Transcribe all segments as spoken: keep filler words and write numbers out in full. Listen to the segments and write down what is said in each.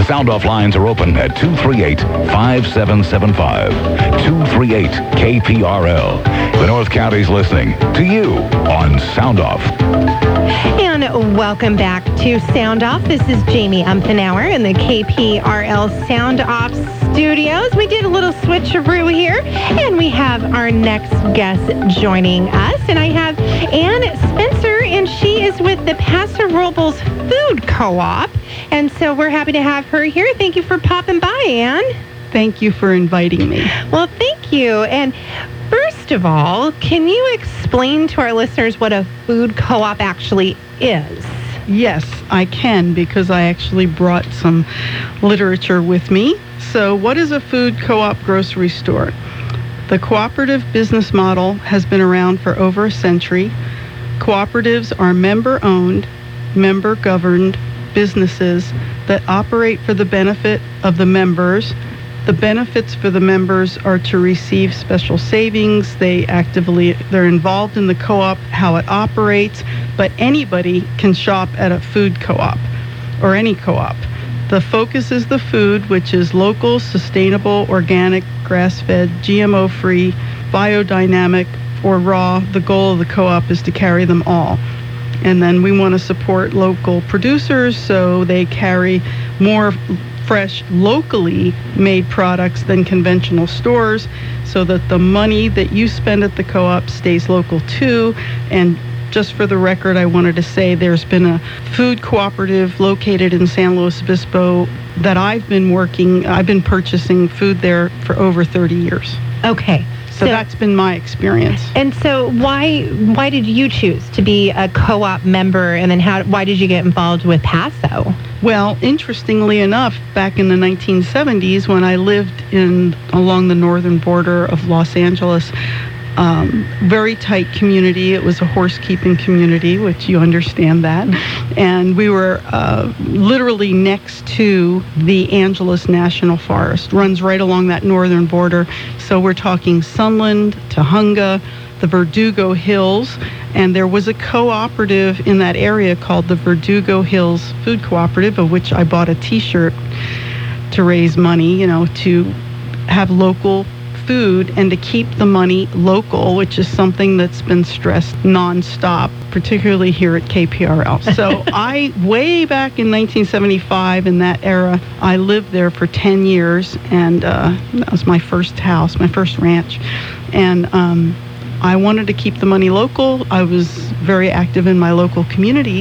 Sound Off lines are open at two three eight, five seven seven five. two three eight K P R L. The North County's listening to you on Sound Off. And welcome back to Sound Off. This is Jamie Umpenauer in the K P R L Sound Off studios. We did a little switcheroo here, and we have our next guest joining us. And I have Ann Spencer, and she is with the Paso Robles Food Co-op. And so we're happy to have her here. Thank you for popping by, Ann. Thank you for inviting me. Well, thank you. And first of all, can you explain to our listeners what a food co-op actually is? Yes, I can, because I actually brought some literature with me. So what is a food co-op grocery store? The cooperative business model has been around for over a century. Cooperatives are member-owned, member-governed businesses that operate for the benefit of the members. The benefits for the members are to receive special savings. They actively, they're involved in the co-op, how it operates, but anybody can shop at a food co-op or any co-op. The focus is the food, which is local, sustainable, organic, grass-fed, G M O-free, biodynamic, or raw. The goal of the co-op is to carry them all. And then we want to support local producers, so they carry more fresh, locally made products than conventional stores, so that the money that you spend at the co-op stays local too. And just for the record, I wanted to say there's been a food cooperative located in San Luis Obispo that I've been working, I've been purchasing food there for over thirty years. Okay. So, so that's been my experience. And so why why did you choose to be a co-op member, and then how why did you get involved with Paso? Well, interestingly enough, back in the nineteen seventies, when I lived in along the northern border of Los Angeles, um, very tight community. It was a horse-keeping community, which you understand that. And we were uh, literally next to the Angeles National Forest. Runs right along that northern border. So we're talking Sunland, Tujunga, the Verdugo Hills, and there was a cooperative in that area called the Verdugo Hills Food Cooperative, of which I bought a t-shirt to raise money, you know, to have local food and to keep the money local, which is something that's been stressed nonstop, particularly here at K P R L. So I, way back in nineteen seventy-five, in that era, I lived there for ten years, and uh, that was my first house, my first ranch. And um, I wanted to keep the money local. I was very active in my local community.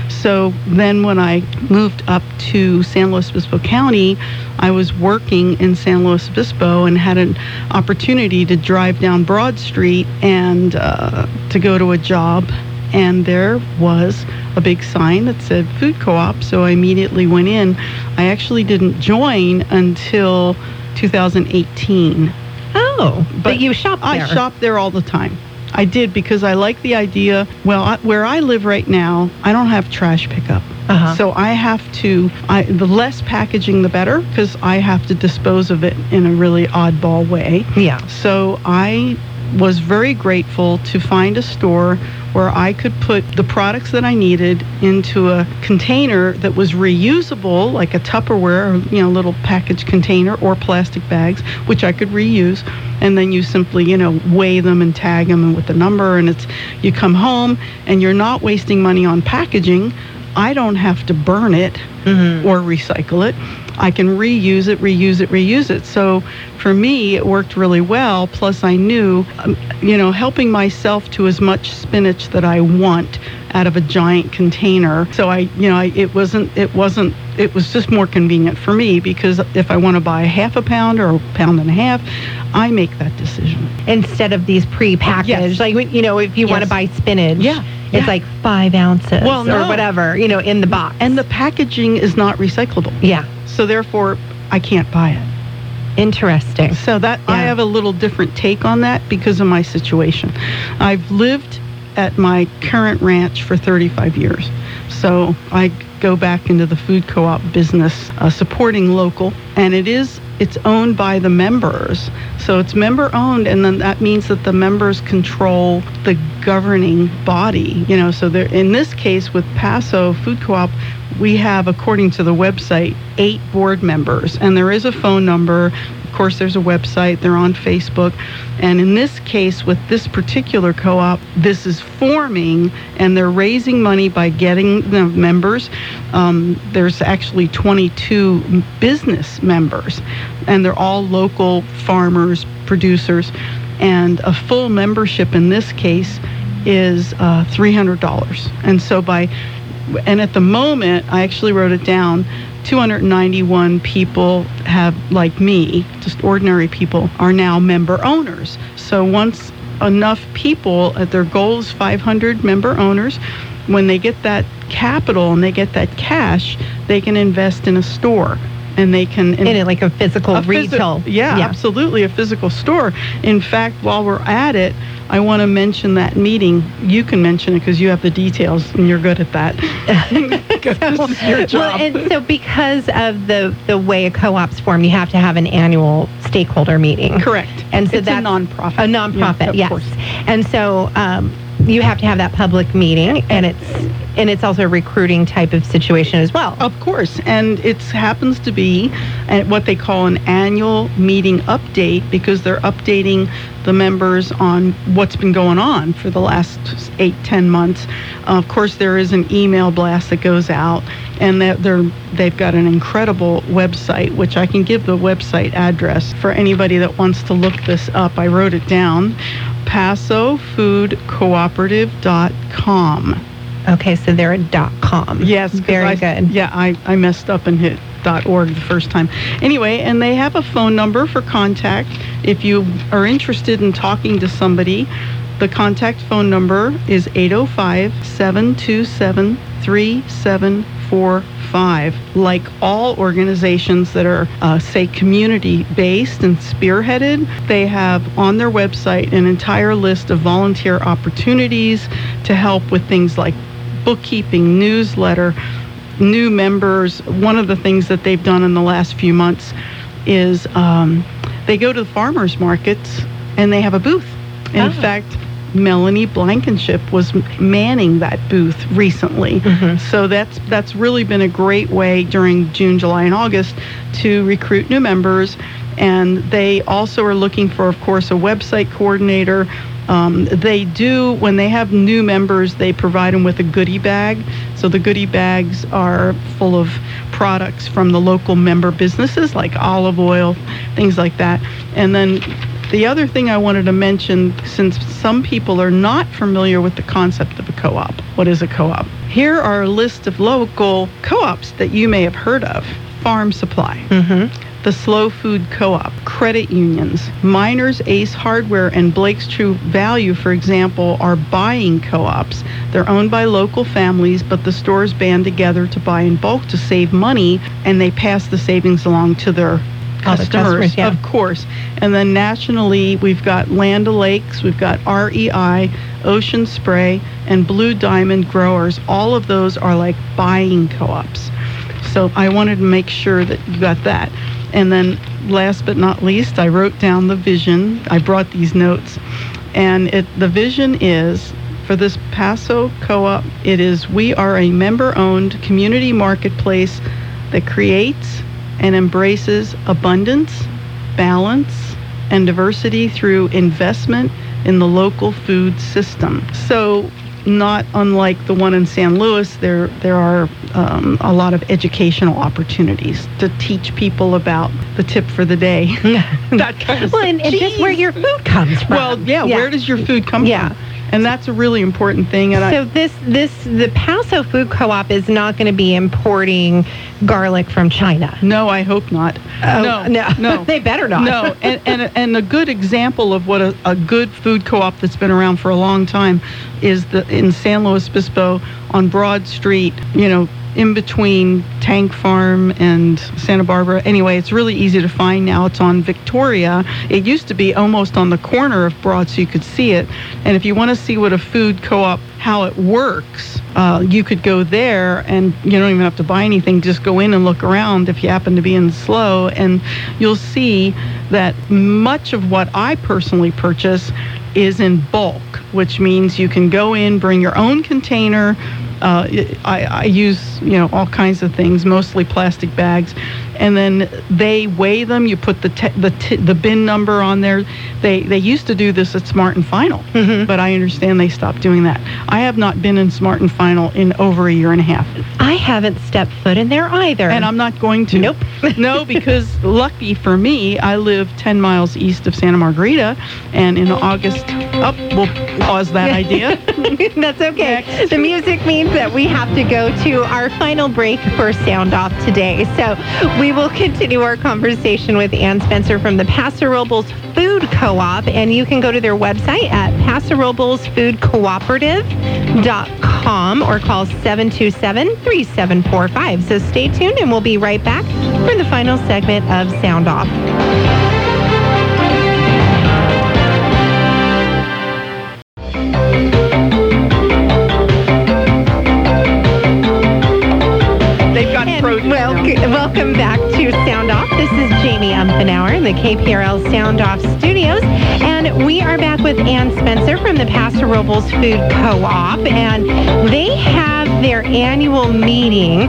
So then when I moved up to San Luis Obispo County, I was working in San Luis Obispo and had an opportunity to drive down Broad Street and uh, to go to a job. And there was a big sign that said food co-op, so I immediately went in. I actually didn't join until two thousand eighteen. Oh, but, but you shop there. I shop there all the time. I did, because I like the idea. Well, I, where I live right now, I don't have trash pickup. Uh-huh. So I have to, I, the less packaging, the better, because I have to dispose of it in a really oddball way. Yeah. So I was very grateful to find a store where I could put the products that I needed into a container that was reusable, like a Tupperware, or, you know, little package container, or plastic bags, which I could reuse. And then you simply, you know, weigh them and tag them with the number, and it's, you come home and you're not wasting money on packaging. I don't have to burn it mm-hmm. or recycle it. I can reuse it, reuse it, reuse it. So for me, it worked really well. Plus, I knew, um, you know, helping myself to as much spinach that I want out of a giant container. So I, you know, I, it wasn't, it wasn't, it was just more convenient for me, because if I want to buy a half a pound or a pound and a half, I make that decision. Instead of these pre-packaged, yes. like, you know, if you yes. want to buy spinach, yeah. it's yeah. like five ounces well, no. or whatever, you know, in the box. And the packaging is not recyclable. Yeah. So therefore, I can't buy it. Interesting. So that yeah. I have a little different take on that because of my situation. I've lived at my current ranch for thirty-five years. So I go back into the food co-op business, uh, supporting local. And it is, it's owned by the members. So it's member owned, and then that means that the members control the governing body. You know, so there, in this case with Paso Food Co-op, we have, according to the website, eight board members, and there is a phone number. Of course, there's a website. They're on Facebook. And in this case, with this particular co-op, this is forming, and they're raising money by getting the members. Um, there's actually twenty-two business members, and they're all local farmers, producers. And a full membership in this case is uh, three hundred dollars. And so by, and at the moment, I actually wrote it down, two hundred ninety-one people have, like me, just ordinary people, are now member owners. So once enough people, at their goal is five hundred member owners, when they get that capital and they get that cash, they can invest in a store. And they can... In it, like a physical a phys- retail. yeah, yeah, absolutely, a physical store. In fact, while we're at it, I want to mention that meeting. You can mention it because you have the details and you're good at that. so, this is your job. Well, and so because of the, the way a co-op's formed, you have to have an annual stakeholder meeting. Correct. And so it's that's a nonprofit. A nonprofit, yeah, of yes. course. And so um, you have to have that public meeting, and it's and it's also a recruiting type of situation as well. Of course, and it happens to be at what they call an annual meeting update, because they're updating the members on what's been going on for the last eight, ten months. Uh, of course, there is an email blast that goes out, and that they're they've got an incredible website, which I can give the website address for anybody that wants to look this up. I wrote it down, paso food cooperative dot com. Okay, so they're a .com. Yes. Very I, good. Yeah, I, I messed up and hit .org the first time. Anyway, and they have a phone number for contact. If you are interested in talking to somebody, the contact phone number is eight oh five, seven two seven, three seven four five. Like all organizations that are, uh, say, community-based and spearheaded, they have on their website an entire list of volunteer opportunities to help with things like bookkeeping, newsletter, new members. One of the things that they've done in the last few months is um, they go to the farmers markets and they have a booth. In Ah. fact, Melanie Blankenship was manning that booth recently. Mm-hmm. So that's that's really been a great way during June, July, and August to recruit new members. And they also are looking for, of course, a website coordinator. Um, they do, when they have new members, they provide them with a goodie bag. So the goodie bags are full of products from the local member businesses, like olive oil, things like that. And then the other thing I wanted to mention, since some people are not familiar with the concept of a co-op. What is a co-op? Here are a list of local co-ops that you may have heard of. Farm Supply. Mm-hmm. The Slow Food Co-op, credit unions, Miners, Ace Hardware, and Blake's True Value, for example, are buying co-ops. They're owned by local families, but the stores band together to buy in bulk to save money, and they pass the savings along to their All the customers, customers, yeah. of course. And then nationally, we've got Land O'Lakes, we've got R E I, Ocean Spray, and Blue Diamond Growers. All of those are like buying co-ops. So I wanted to make sure that you got that. And then last but not least, I wrote down the vision. I brought these notes. And it, the vision is, for this Paso Co-op, it is, we are a member-owned community marketplace that creates and embraces abundance, balance, and diversity through investment in the local food system. So not unlike the one in San Luis, there there are um, a lot of educational opportunities to teach people about the tip for the day. That kind of Well, stuff. and, and just where your food comes from. Well, yeah, where does your food come Yeah. from? And that's a really important thing. And So I, this this the Paso Food Co-op is not going to be importing garlic from China. no, I hope not. Oh, no, no, no. They better not. No, and, and, and a good example of what a, a good food co-op that's been around for a long time is the in San Luis Obispo on Broad Street, you know, in between Tank Farm and Santa Barbara. Anyway, it's really easy to find now. It's on Victoria. It used to be almost on the corner of Broad, so you could see it. And if you want to see what a food co-op, how it works, uh, you could go there, and you don't even have to buy anything. Just go in and look around if you happen to be in Slow, and you'll see that much of what I personally purchase is in bulk, which means you can go in, bring your own container. Uh, I, I use, you know, all kinds of things, mostly plastic bags, and then they weigh them. You put the te- the t- the bin number on there. They they used to do this at Smart and Final, mm-hmm. but I understand they stopped doing that. I have not been in Smart and Final in over a year and a half. I haven't stepped foot in there either, and I'm not going to. Nope. No, because lucky for me, I live ten miles east of Santa Margarita, and in August, oh, we'll pause that idea. That's okay. Next. The music means that we have to go to our final break for Sound Off today. So we will continue our conversation with Ann Spencer from the Paso Robles Food Co-op, and you can go to their website at paso robles food cooperative dot com or call seven two seven, three seven four five. So stay tuned, and we'll be right back for the final segment of Sound Off. Well, welcome back to Sound Off. This is Jamie Umfenauer in the K P R L Sound Off studios, and we are back with Ann Spencer from the Paso Robles Food Co-op, and they have their annual meeting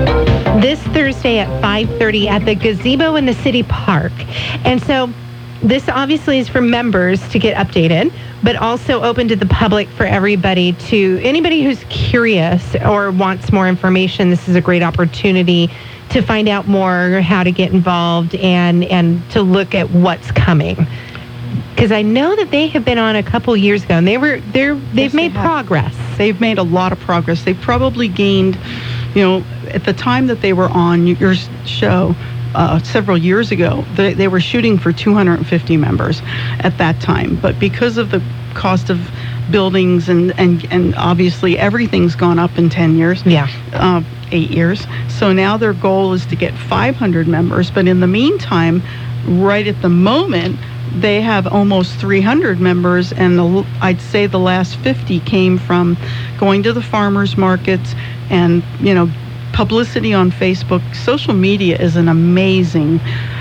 this Thursday at five thirty at the gazebo in the city park. And so this obviously is for members to get updated, but also open to the public for everybody to, anybody who's curious or wants more information, this is a great opportunity to find out more, how to get involved, and, and to look at what's coming. Because I know that they have been on a couple years ago, and they were, they're, they've yes, made they progress. They've made a lot of progress. They've probably gained, you know, at the time that they were on your show, Uh, several years ago, they, they were shooting for two hundred fifty members at that time. But because of the cost of buildings and, and, and obviously everything's gone up in ten years, yeah, uh, eight years. So now their goal is to get five hundred members. But in the meantime, right at the moment, they have almost three hundred members, and the, I'd say the last fifty came from going to the farmers markets and, you know, publicity on Facebook. Social media is an amazing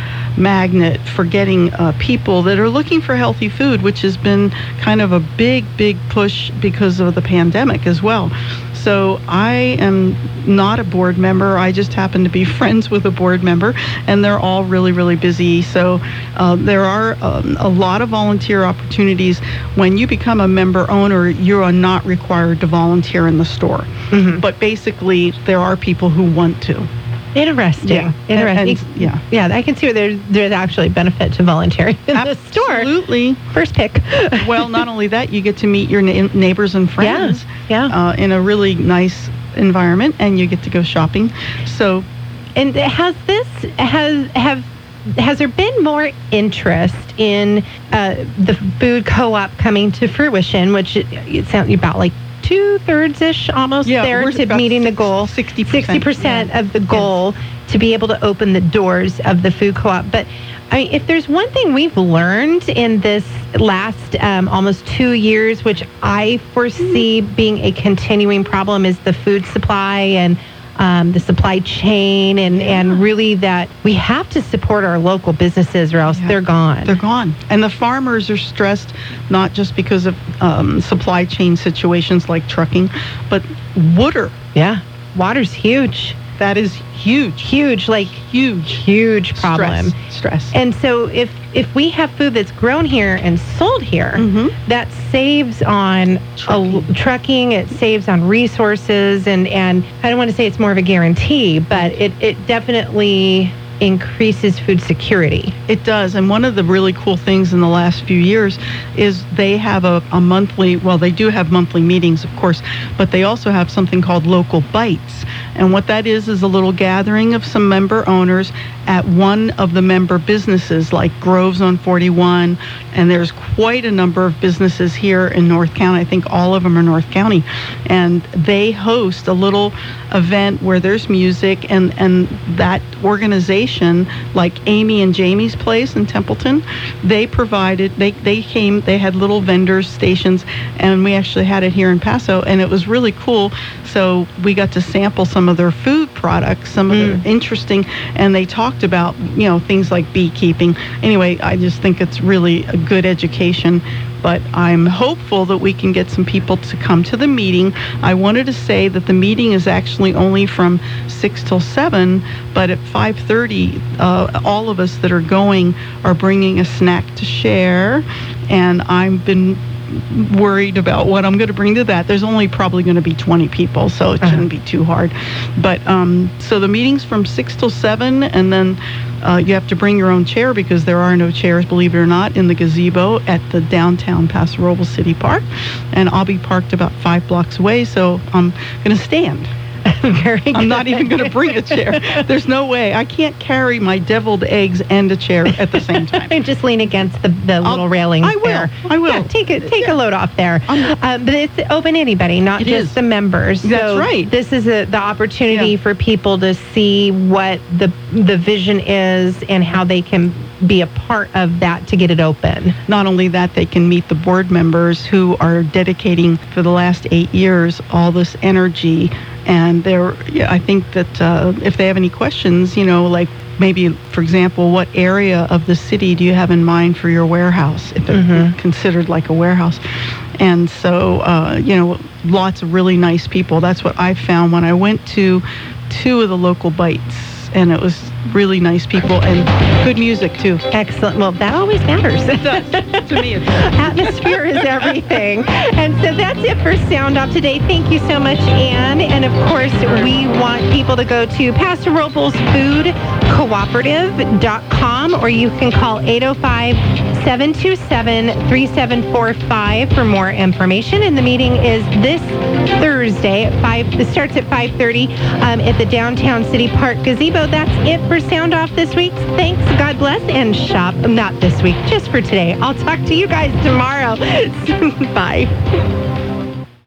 magnet for getting uh, people that are looking for healthy food, which has been kind of a big, big push because of the pandemic as well. So I am not a board member. I just happen to be friends with a board member, and they're all really, really busy. So uh, there are um, a lot of volunteer opportunities. When you become a member owner, you are not required to volunteer in the store. Mm-hmm. But basically, there are people who want to. Interesting. Yeah. Interesting. And, and, yeah. Yeah, I can see where there's, there's actually benefit to volunteering in Absolutely. the store. Absolutely. First pick. Well, not only that, you get to meet your na- neighbors and friends yeah. Yeah. Uh, in a really nice environment, and you get to go shopping. So, and has this, has, have, has there been more interest in uh, the food co-op coming to fruition, which it, it sounds about like two-thirds-ish almost yeah, there to meeting the goal. sixty percent. sixty percent yeah. of the goal yes. to be able to open the doors of the food co-op. But I mean, if there's one thing we've learned in this last um, almost two years, which I foresee being a continuing problem, is the food supply and Um, the supply chain, and, yeah. and really that we have to support our local businesses or else yeah. they're gone. They're gone. And the farmers are stressed, not just because of um, supply chain situations like trucking, but water. Yeah. Water's huge. That is huge. Huge, like huge, huge problem. Stress. Stress. And so if, if we have food that's grown here and sold here, mm-hmm. that saves on trucking. A, trucking, it saves on resources, and, and I don't want to say it's more of a guarantee, but it, it definitely increases food security. It does. And one of the really cool things in the last few years is they have a, a monthly, well, they do have monthly meetings, of course, but they also have something called Local Bites. And what that is is a little gathering of some member owners at one of the member businesses, like Groves on forty-one, and there's quite a number of businesses here in North County. I think all of them are North County. And they host a little event where there's music, and, and that organization, like Amy and Jamie's Place in Templeton, they provided, they, they came, they had little vendors stations, and we actually had it here in Paso, and it was really cool. So we got to sample some of their food products, some of Mm. the interesting, and they talked about, you know, things like beekeeping. Anyway, I just think it's really a good education, but I'm hopeful that we can get some people to come to the meeting. I wanted to say that the meeting is actually only from six till seven, but at five thirty, uh, all of us that are going are bringing a snack to share, and I've been worried about what I'm going to bring to that. There's only probably going to be twenty people, so it shouldn't be too hard. But um, so the meeting's from six till seven, and then uh, you have to bring your own chair because there are no chairs, believe it or not, in the gazebo at the downtown Paso Robles City Park. And I'll be parked about five blocks away, so I'm going to stand. Very good. I'm not even going to bring a chair. There's no way. I can't carry my deviled eggs and a chair at the same time. Just lean against the, the little railings I will. there. I will. Yeah, take a, take Yeah. a load off there. Um, but it's open to anybody, not It just is. the members. That's so right. This is a, the opportunity Yeah. for people to see what the the vision is and how they can be a part of that to get it open. Not only that, they can meet the board members who are dedicating for the last eight years all this energy. And they're, yeah, I think that uh, if they have any questions, you know, like maybe, for example, what area of the city do you have in mind for your warehouse, if it's Mhm. considered like a warehouse? And so, uh, you know, lots of really nice people. That's what I found when I went to two of the Local Bites. And it was really nice people and good music, too. Excellent. Well, that always matters. It does. To me, it does. Atmosphere is everything. And so that's it for Sound Off today. Thank you so much, Ann. And of course, we want people to go to Paso Robles Food Cooperative dot com, or you can call eight oh five, seven two seven, three seven four five for more information. And the meeting is this Thursday at five. It starts at five thirty um, at the Downtown City Park Gazebo. That's it for Sound Off this week. Thanks, God bless, and shop. Not this week, just for today. I'll talk to you guys tomorrow. Bye.